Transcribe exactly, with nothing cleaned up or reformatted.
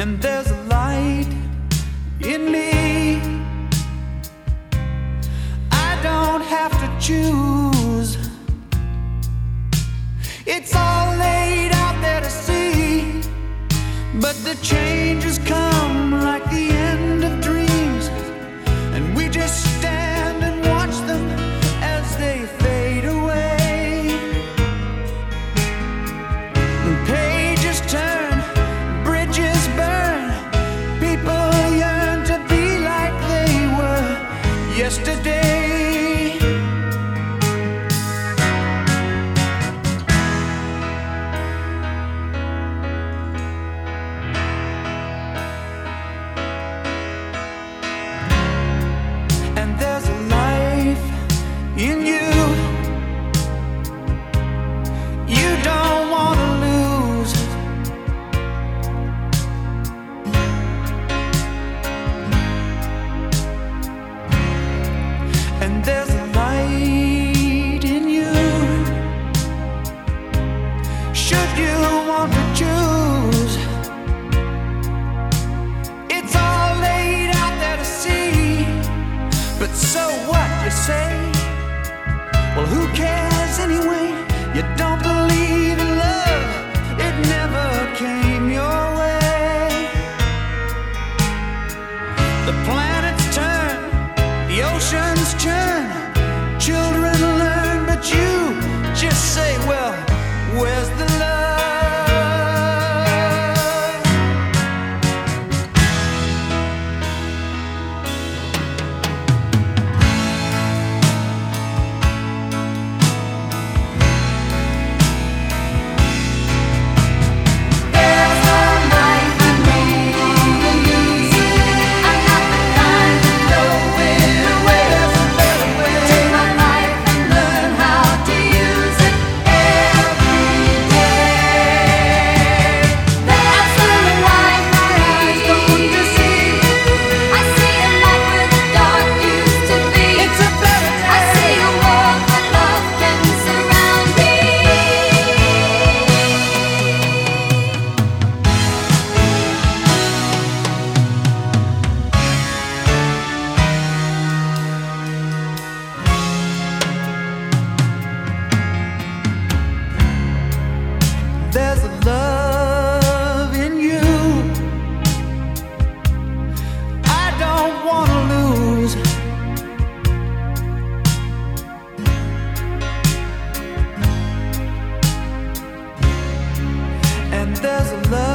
and there's a light in me. I don't have to choose. It's all laid out there to see, but the changes come like the end of dreams, and we just stand and watch them as they fade away. Pages turn, bridges burn, people yearn to be like they were yesterday. And there's a life in you you don't want to lose. And there's a light in you. Should you want to choose, it's all laid out there to see. But so what, you say? Well, who cares anyway? You don't believe in love, it never came your way. The planets turn, the oceans churn, children learn, but you just say, well, where's the love? There's a love in you I don't want to lose. And there's a love